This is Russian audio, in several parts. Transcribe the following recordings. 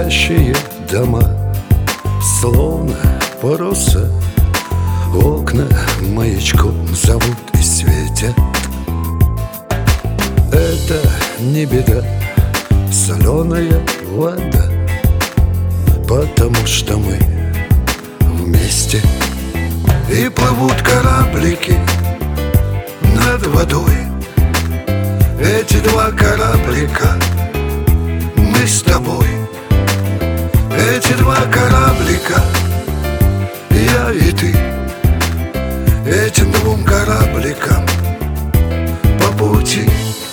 Спящие дома, словно паруса, окна маячком зовут и светят. Это не беда, соленая вода, потому что мы вместе. И плывут кораблики над водой. Эти два кораблика мы с тобой. Эти два кораблика я и ты. Этим двум корабликам по пути.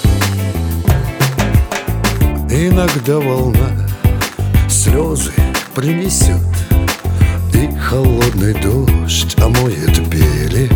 Иногда волна слезы принесет, и холодный дождь омоет берег.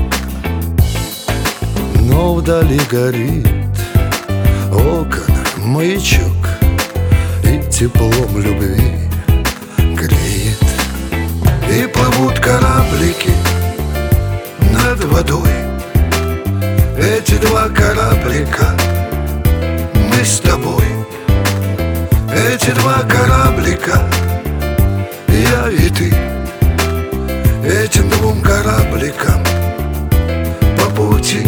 Но вдали горит окон маячок, и теплом любви греет. И плывут кораблики над водой. Эти два кораблика мы с тобой. Эти два кораблика я и ты. Этим двум корабликам по пути.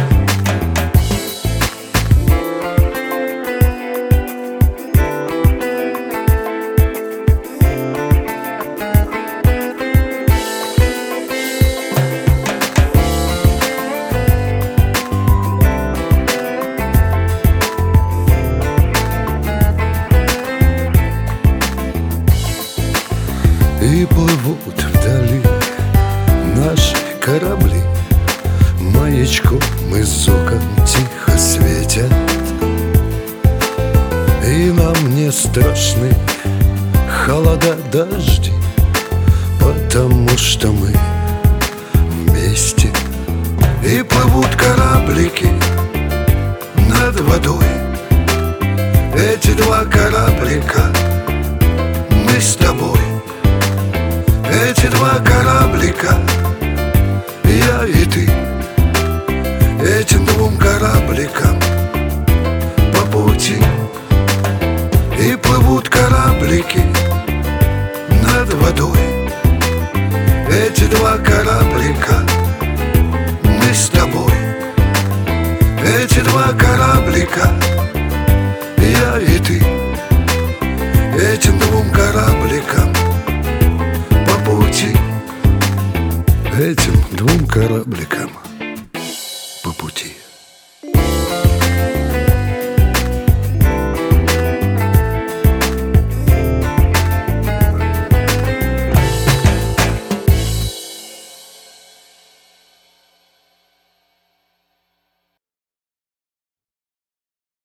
И плывут вдали наши корабли, маячком из окон тихо светят. И нам не страшны холода, дожди, потому что мы вместе. И плывут кораблики над водой. Эти два кораблика мы с тобой. Эти два кораблика я и ты. Этим двум корабликам по пути. И плывут кораблики над водой. Эти два кораблика мы с тобой. Эти два кораблика я и ты. Этим двум корабликам по пути. Этим двум корабликам по пути.